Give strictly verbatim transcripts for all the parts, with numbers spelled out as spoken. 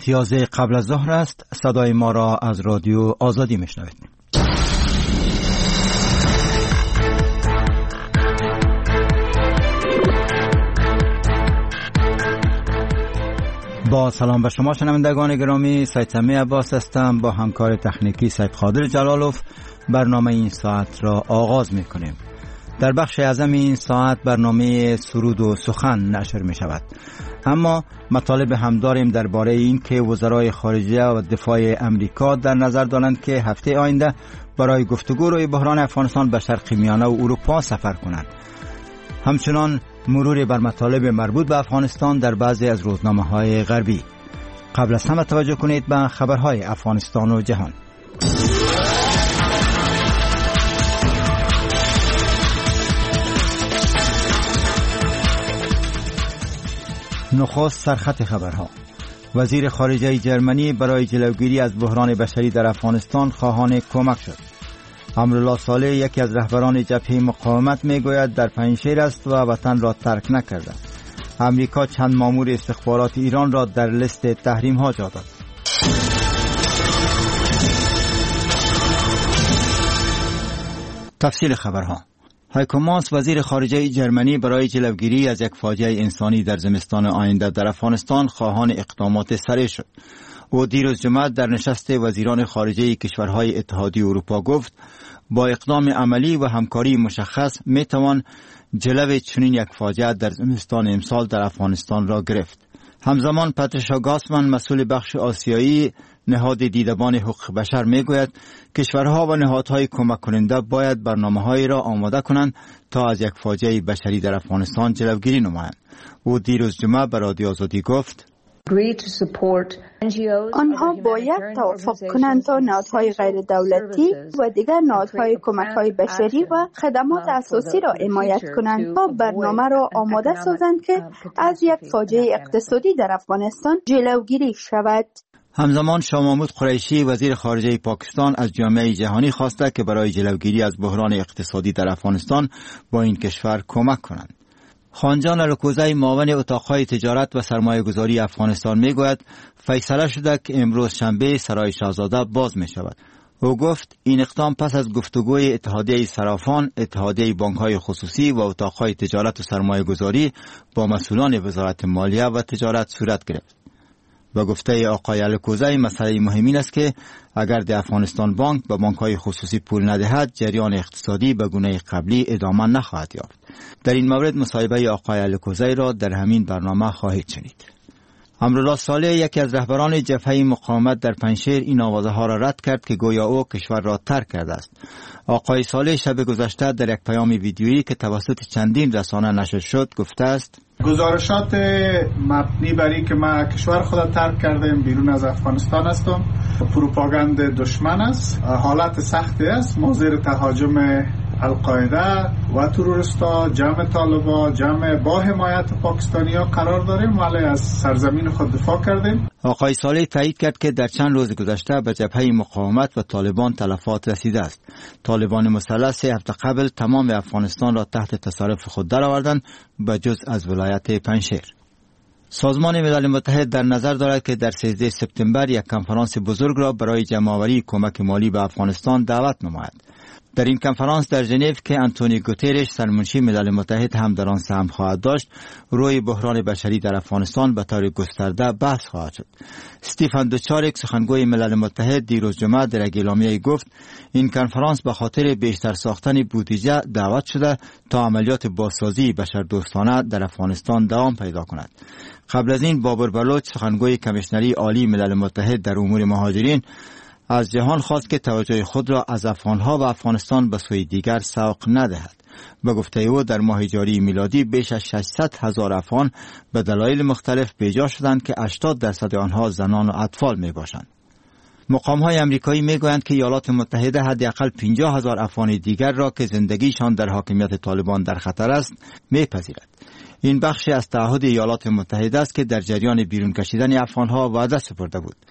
ساعت یازده قبل از ظهر است. صدای ما را از رادیو آزادی میشنوید. با سلام به شما شنوندگان گرامی، سید سمی عباس هستم. با همکار تکنیکی سید قادر جلالوف برنامه این ساعت را آغاز میکنیم. در بخش اعظم این ساعت برنامه سرود و سخن نشر می شود، اما مطالب هم داریم درباره این که وزرای خارجه و دفاع امریکا در نظر دارند که هفته آینده برای گفتگو روی بحران افغانستان به شرق میانه و اروپا سفر کنند. همچنان مرور بر مطالب مربوط به افغانستان در بعضی از روزنامه‌های غربی. قبل از همه توجه کنید به خبرهای افغانستان و جهان. نخست سرخط خبرها. وزیر خارجه جرمنی برای جلوگیری از بحران بشری در افغانستان خواهان کمک شد. امرالله صالح، یکی از رهبران جبهه مقاومت، میگوید در پنجشیر است و وطن را ترک نکرده. امریکا چند مامور استخبارات ایران را در لیست تحریم ها جا داد. تفصیل خبرها. هایکو ماس، وزیر خارجه جرمنی برای جلوگیری از یک فاجعه انسانی در زمستان آینده در افغانستان خواهان اقدامات سریع شد. او دیروز جمعه در نشست وزیران خارجه کشورهای اتحادیه اروپا گفت با اقدام عملی و همکاری مشخص می توان جلوی چنین یک فاجعه در زمستان امسال در افغانستان را گرفت. همزمان پاتریشا گاسمن، مسئول بخش آسیایی نهاد دیدبان حقوق بشر، میگوید کشورها و نهادهای کمک کننده باید برنامه‌هایی را آماده کنند تا از یک فاجعه بشری در افغانستان جلوگیری نمایند. او دیروز جمعه به رادیو آزادی گفت آنها باید توافق کنند تا نهادهای غیر دولتی و دیگر نهادهای کمک‌های بشری و خدمات اساسی را حمایت کنند تا برنامه را آماده سازند که از یک فاجعه اقتصادی در افغانستان جلوگیری شود. همزمان شاه محمود قریشی، وزیر خارجه پاکستان، از جامعه جهانی خواسته که برای جلوگیری از بحران اقتصادی در افغانستان با این کشور کمک کنند. خانجان الکوزی، معاون اتاقهای تجارت و سرمایه گذاری افغانستان، میگوید فیصله شده که امروز شنبه سرای شاهزاده باز می شود. او گفت این اقدام پس از گفتگوی اتحادیه صرافان، اتحادیه بانک‌های خصوصی و اتاقهای تجارت و سرمایه گذاری با مسئولان وزارت مالیه و تجارت صورت گرفت. و گفته آقای الکوزی مسئله مهم این است که اگر در افغانستان بانک به بانک‌های خصوصی پول ندهد، جریان اقتصادی به گونه قبلی ادامه نخواهد یافت. در این مورد مصاحبه آقای الکوزی را در همین برنامه خواهید شنید. امرالله صالح، یکی از رهبران جبهه مقاومت در پنجشیر، این آوازه ها را رد کرد که گویا او کشور را ترک کرده است. آقای صالح شب گذشته در یک پیام ویدیویی که توسط چندین رسانه نشر شد گفته است گزارشات مبنی بر این که ما کشور خود ترک کردیم، بیرون از افغانستان هستم، پروپاگاند دشمن است، حالت سختی است، موضع تهاجم القاعده و تروریستا، جمع طالبان، جمع با حمایت پاکستانی‌ها قرار داریم، ولی از سرزمین خود دفاع کردیم. آقای صالح تایید کرد که در چند روز گذشته به جبهه مقاومت و طالبان تلفات رسیده است. طالبان مسلح سه هفته قبل تمام افغانستان را تحت تصرف خود درآوردند به جز از ولایت پنجشیر. سازمان ملل متحد در نظر دارد که در سیزده سپتامبر یک کنفرانس بزرگ را برای جمع‌آوری کمک مالی به افغانستان دعوت نماید. در این کنفرانس در ژنو که آنتونیو گوترش، سرمنشی ملل متحد، هم در آن سهم خواهد داشت، روی بحران بشری در افغانستان به طور گسترده بحث خواهد شد. استیفن دوچاریک، سخنگوی ملل متحد، دیروز جمعه در یک اعلامیه گفت این کنفرانس به خاطر بیشتر ساختن بودجه دعوت شده تا عملیات بازسازی بشردوستانه در افغانستان دوام پیدا کند. قبل از این بابر بلوچ، سخنگوی کمیشنری عالی ملل متحد در امور مهاجرین، از جهان خواست که توجه خود را از افغانها و افغانستان به سوی دیگر سوق ندهد. به گفته او در ماه جاری میلادی بیش از ششصد هزار افغان به دلایل مختلف بیجا شدند که هشتاد درصد آنها زنان و اطفال می باشند. مقام‌های آمریکایی میگویند که ایالات متحده حداقل پنجاه هزار افغان دیگر را که زندگیشان در حاکمیت طالبان در خطر است میپذیرد. این بخشی از تعهد ایالات متحده است که در جریان بیرون کشیدن افغانها وعده سپرده بود.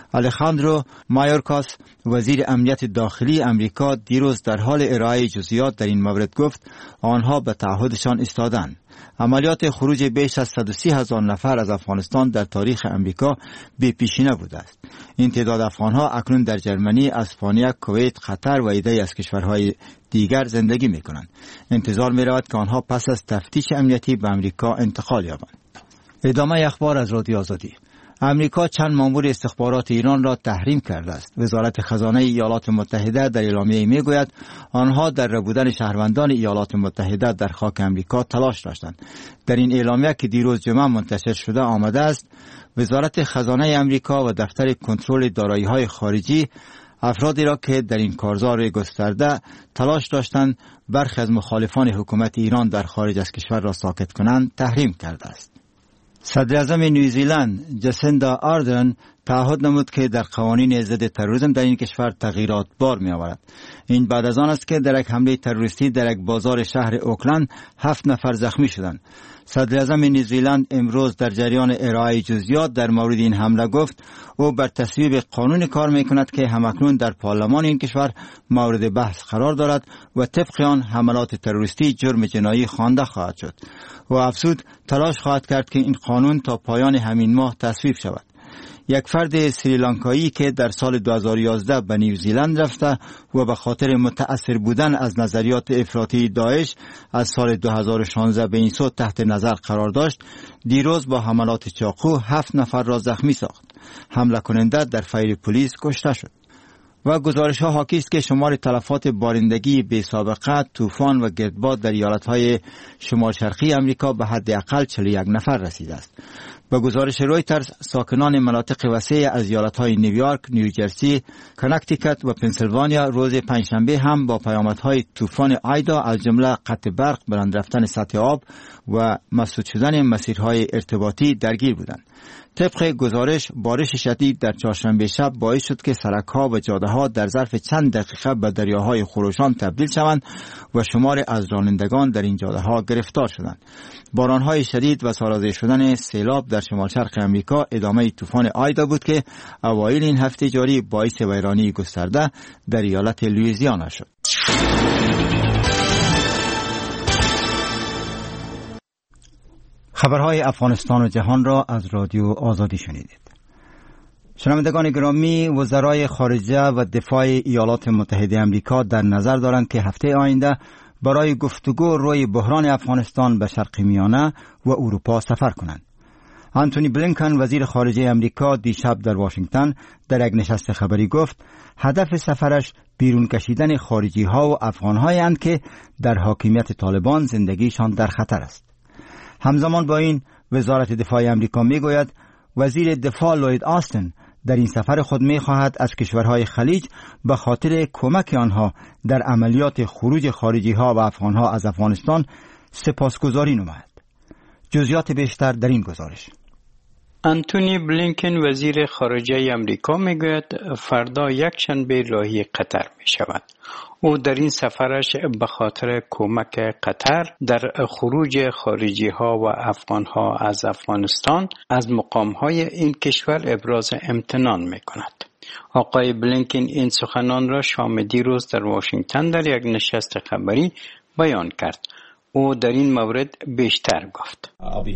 الخاندرو مایورکاس وزیر امنیت داخلی امریکا دیروز در حال ارائه جزئیات در این مورد گفت آنها به تعهدشان ایستادند. عملیات خروج بیش از صد و سی هزار نفر از افغانستان در تاریخ امریکا بی پیشینه بوده است. این تعداد افغانها اکنون در جرمنی، اسپانیا، کویت، قطر و عده‌ای از کشورهای دیگر زندگی می‌کنند. انتظار می‌رود که آنها پس از تفتیش امنیتی به امریکا انتقال یابند. ادامه اخبار از رادیو آزادی. امریکا چند مامور استخبارات ایران را تحریم کرده است. وزارت خزانه ایالات متحده در اعلامیه میگوید آنها در ربودن شهروندان ایالات متحده در خاک امریکا تلاش داشتند. در این اعلامیه که دیروز جمعه منتشر شده آمده است، وزارت خزانه امریکا و دفتر کنترل دارایی‌های خارجی افرادی را که در این کارزار گسترده تلاش داشتند برخی از مخالفان حکومت ایران در خارج از کشور را ساکت کنند تحریم کرده است. صدر اعظم نیوزیلند جسیندا آردرن تعهد نمود که در قوانین ضد تروریسم در این کشور تغییرات بار می آورد. این بعد از آن است که در یک حمله تروریستی در یک بازار شهر اوکلند هفت نفر زخمی شدند. صدر اعظم نیوزیلند امروز در جریان ارائه جزئیات در مورد این حمله گفت او بر تصویب قانون کار می کند که همکنون در پارلمان این کشور مورد بحث قرار دارد و طبق آن حملات تروریستی جرم جنایی خوانده خواهد شد. و افزود تلاش خواهد کرد که این قانون تا پایان همین ماه تصویب شود. یک فرد سریلانکایی که در سال دو هزار و یازده به نیوزیلند رفته و به خاطر متأثر بودن از نظریات افراطی داعش از سال دو هزار و شانزده به این سو تحت نظر قرار داشت، دیروز با حملات چاقو هفت نفر را زخمی ساخت. حمله کننده در فیر پلیس کشته شد. و گزارش ها حاکی است که شمار تلفات بارندگی بی سابقه، طوفان و گردباد در ایالت‌های شمال شرقی امریکا به حداقل چهل و یک نفر رسیده است. به گزارش رویترز، ساکنان مناطق وسیع از ایالت‌های نیویورک، نیوجرسی، کنکتیکت و پنسیلوانیا روز پنجشنبه هم با پیامدهای طوفان آیدا از جمله قطع برق، بلند رفتن سطح آب و مسدود شدن مسیرهای ارتباطی درگیر بودند. طبق گزارش، بارش شدید در چهارشنبه شب باعث شد که سرک‌ها و جاده‌ها در ظرف چند دقیقه به دریاهای خروشان تبدیل شوند و شمار از رانندگان در این جاده‌ها گرفتار شدند. باران‌های شدید و سرازیر شدن سیلاب در شمال شرق امریکا ادامه طوفان آیدا بود که اوایل این هفته جاری باعث ویرانی گسترده در ایالت لوئیزیانا شد. خبرهای افغانستان و جهان را از رادیو آزادی شنیدید. شنوندگان گرامی، وزرای خارجه و دفاع ایالات متحده آمریکا در نظر دارند که هفته آینده برای گفتگو روی بحران افغانستان به شرق میانه و اروپا سفر کنند. آنتونی بلینکن وزیر خارجه آمریکا دیشب در واشنگتن در یک نشست خبری گفت هدف سفرش بیرون کشیدن خارجی ها و افغان هایی اند که در حاکمیت طالبان زندگیشان در خطر است. همزمان با این، وزارت دفاع آمریکا میگوید وزیر دفاع لوید آستن در این سفر خود میخواهد از کشورهای خلیج به خاطر کمک آنها در عملیات خروج خارجی ها و افغان ها از افغانستان سپاسگزاری نماید. جزئیات بیشتر در این گزارش. آنتونی بلینکن وزیر خارجه آمریکا میگوید فردا یک شنبه راهی قطر می شود. او در این سفرش به خاطر کمک قطر در خروج خارجی ها و افغان ها از افغانستان از مقام های این کشور ابراز امتنان می کند. آقای بلینکن این سخنان را شام دیروز در واشنگتن در یک نشست خبری بیان کرد. او در این مورد بیشتر گفت.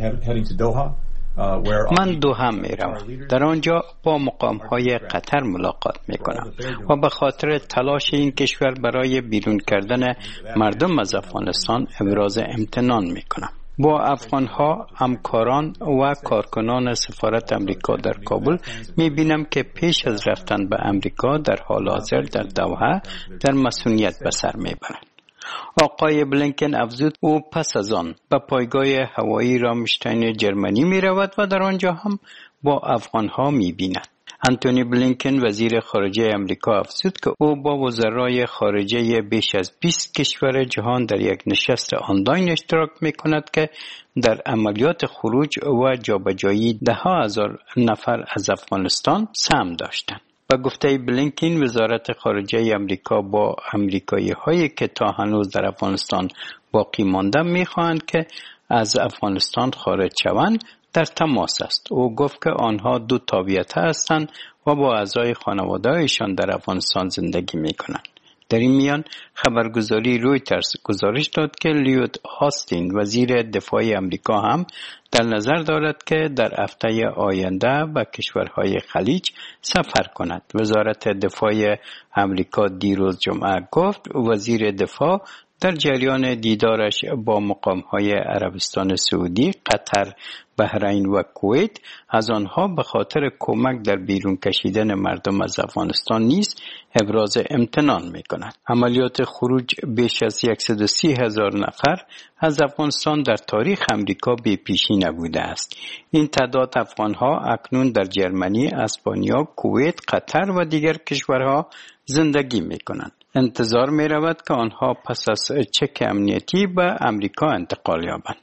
من دوحه می روم. در آنجا با مقام های قطر ملاقات می کنم و به خاطر تلاش این کشور برای بیرون کردن مردم از افغانستان ابراز امتنان می کنم. با افغان ها، همکاران و کارکنان سفارت امریکا در کابل می بینم که پیش از رفتن به امریکا در حال حاضر در دوحه در مسئولیت به سر می برند. آقای بلینکن افزود او پس از آن به پایگاه هوایی رامشتاین جرمنی می رود و در آنجا هم با افغان ها می بیند. آنتونی بلینکن وزیر خارجه امریکا افزود که او با وزرای خارجه بیش از بیست کشور جهان در یک نشست آنلاین اشتراک می کند که در عملیات خروج و جابجایی ده ها هزار نفر از افغانستان سهم داشتند. با گفته بلینکن وزارت خارجه امریکا با امریکایی هایی که تا هنوز در افغانستان باقی مانده می خواهند که از افغانستان خارج شوند در تماس است. او گفت که آنها دو تابعیت هستند و با اعضای خانواده‌شان در افغانستان زندگی می‌کنند. در این میان خبرگزاری رویترز گزارش داد که لیود آستین وزیر دفاع امریکا هم در نظر دارد که در هفته آینده به کشورهای خلیج سفر کند. وزارت دفاع امریکا دیروز جمعه گفت وزیر دفاع در جریان دیدارش با مقام‌های عربستان سعودی، قطر، بحرین و کویت از آنها به خاطر کمک در بیرون کشیدن مردم از افغانستان نیز ابراز امتنان می‌کند. عملیات خروج بیش از صد و سی هزار نفر از افغانستان در تاریخ امریکا بی پیشی نبوده است. این تعداد افغان‌ها اکنون در جرمنی، اسپانیا، کویت، قطر و دیگر کشورها زندگی می‌کنند. انتظار می‌رود که آنها پس از چک امنیتی به امریکا انتقال یابند.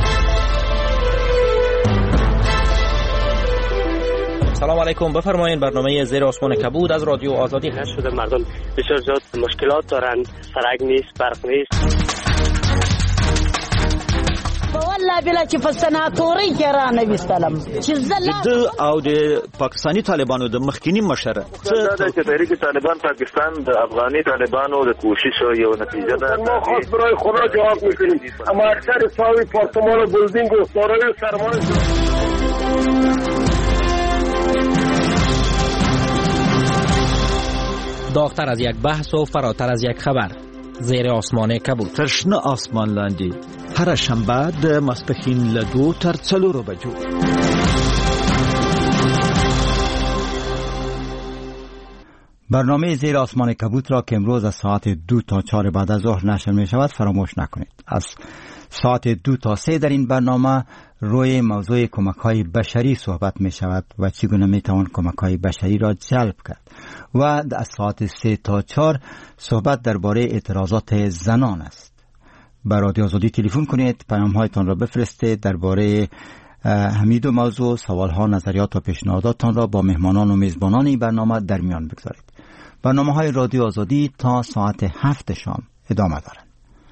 سلام علیکم، بفرمایید. برنامه زیر آسمان کبود از رادیو آزادی هست. شده مردم بسیار زیاد مشکلات دارند، سرک نیست، برق نیست. والله بلا چې په سناتوري کې را نه وستلم چې زله د او د پاکستاني طالبانو د مخکینی مشر څه د تحریک طالبان پاکستان د افغاني طالبانو د کوشش یو نتیجه ده. ما خاص برای خدا جواب میکنیم، اما اکثر ساوی پارتمان و بلدینگ و سارای سرمایه داغتر از یک بحث و فراتر از یک خبر. زیر آسمان کبود، ترشنه آسمان لاندی، هر شنبه د ماسپښین له دو تر څلورو بجو. برنامه زیر آسمان کبود را که امروز از ساعت دو تا چهار بعد از ظهر نشر می شود فراموش نکنید. از ساعت دو تا سه در این برنامه روی موضوع کمک های بشری صحبت می شود و چگونه می توان کمک های بشری را جلب کرد و از ساعت سه تا چهار صحبت درباره اعتراضات زنان است. به رادیو آزادی تلفن کنید، پیام هایتان را بفرستید، درباره همین دو موضوع سوال ها، نظریات و پیشنهاداتان را با مهمانان و میزبانان این برنامه در میان بگذارید. برنامه های رادیو آزادی تا ساعت هفت شام ادامه دارند.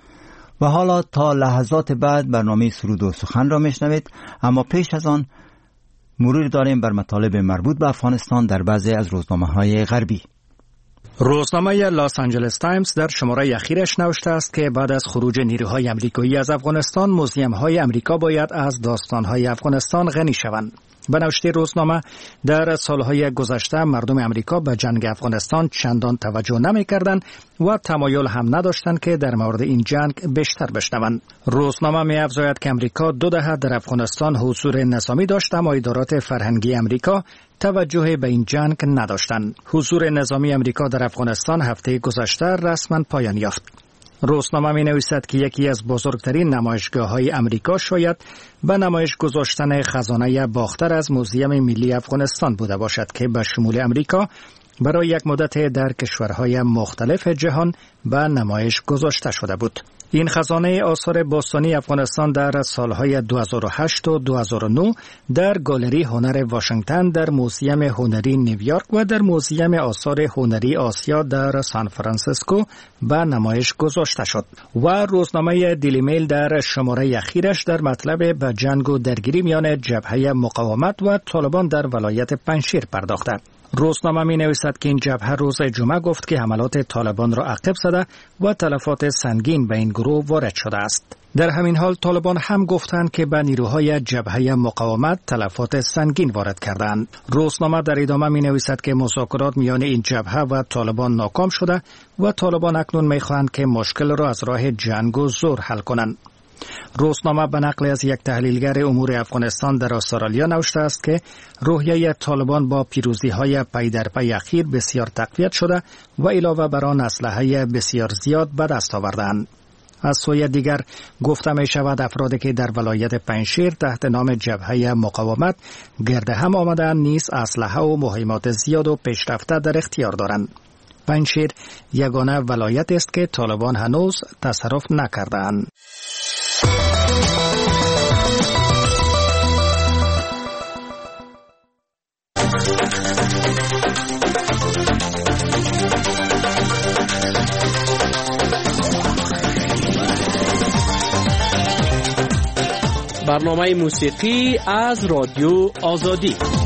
و حالا تا لحظات بعد برنامه سرود و سخن را میشنوید، اما پیش از آن مرور داریم بر مطالب مربوط به افغانستان در بعضی از روزنامه‌های غربی. روزنامه لاس آنجلس تایمز در شماره اخیرش نوشته است که بعد از خروج نیروهای آمریکایی از افغانستان، موزیم‌های آمریکا باید از داستان‌های افغانستان غنی شوند. به نوشته روزنامه، در سالهای گذشته مردم آمریکا به جنگ افغانستان چندان توجه نمی‌کردند و تمایل هم نداشتند که در مورد این جنگ بیشتر بشنوند. روزنامه می‌افزاید که آمریکا دو دهه در افغانستان حضور نظامی داشت، اما ادارات فرهنگی آمریکا توجه به این جنگ نداشتند. حضور نظامی آمریکا در افغانستان هفته گذشته رسما پایان یافت. روزنامه می نویسد که یکی از بزرگترین نمایشگاه‌های آمریکا شاید به نمایش گذاشتن خزانه باختر از موزیم ملی افغانستان بوده باشد که به شمول آمریکا برای یک مدت در کشورهای مختلف جهان به نمایش گذاشته شده بود. این خزانه آثار باستانی افغانستان در سالهای دو هزار و هشت و دو هزار و نه در گالری هنر واشنگتن، در موزیم هنری نیویورک و در موزیم آثار هنری آسیا در سان فرانسیسکو به نمایش گذاشته شد. و روزنامه دیلی میل در شماره اخیرش در مطلب به جنگ و درگیری میان جبهه مقاومت و طالبان در ولایت پنجشیر پرداخته. روزنامه می نویسد که این جبهه روز جمعه گفت که حملات طالبان را عقب زده و تلفات سنگین به این گروه وارد شده است. در همین حال طالبان هم گفتند که به نیروهای جبهه مقاومت تلفات سنگین وارد کردند. روزنامه در ادامه می نویسد که مذاکرات میان این جبهه و طالبان ناکام شده و طالبان اکنون می خواهند که مشکل را از راه جنگ و زور حل کنند. روزنامه به نقل از یک تحلیلگر امور افغانستان در استرالیا نوشته است که روحیه طالبان با پیروزی‌های پی در پی اخیر بسیار تقویت شده و علاوه بر آن اسلحه بسیار زیاد به دست آوردند. از سوی دیگر گفته می شود افرادی که در ولایت پنجشیر تحت نام جبهه مقاومت گرد هم آمدند نیز اسلحه و مهمات زیاد و پیشرفته در اختیار دارند. پنجشیر یگانه ولایت است که طالبان هنوز تصرف نکردند. برنامه موسیقی از رادیو آزادی.